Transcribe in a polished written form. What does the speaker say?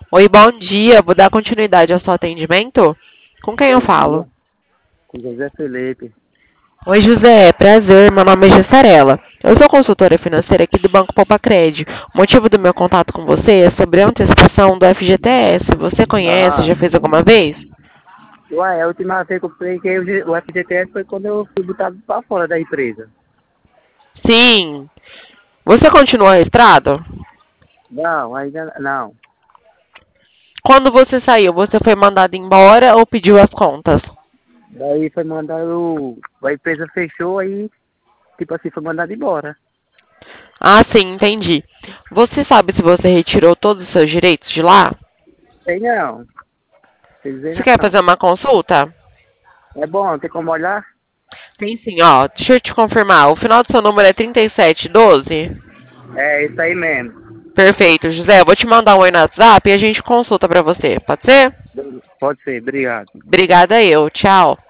Oi, bom dia. Vou dar continuidade ao seu atendimento? Com quem eu Bom dia, falo? com José Felipe. Oi, José. Prazer. Meu nome é Gessarela. Eu sou consultora financeira aqui do Banco Popacred. O motivo do meu contato com você é sobre a antecipação do FGTS. Você conhece? Ah, Já fez alguma vez? ué, a última vez que eu peguei o FGTS foi quando eu fui botado para fora da empresa. Sim. Você continua registrado? Não, ainda não. Quando você saiu, você foi mandado embora ou pediu as contas? Daí foi mandado, a empresa fechou, aí, tipo assim, foi mandado embora. Ah, sim, entendi. Você sabe se você retirou todos os seus direitos de lá? Sei não, sei dizer Você quer não. fazer uma consulta? É bom, tem como olhar? Tem sim, ó. Deixa eu te confirmar. O final do seu número é 3712? É, isso aí mesmo. Perfeito, José. Eu vou te mandar um oi no WhatsApp e a gente consulta pra você. Pode ser? Pode ser, obrigado. Obrigada eu. Tchau.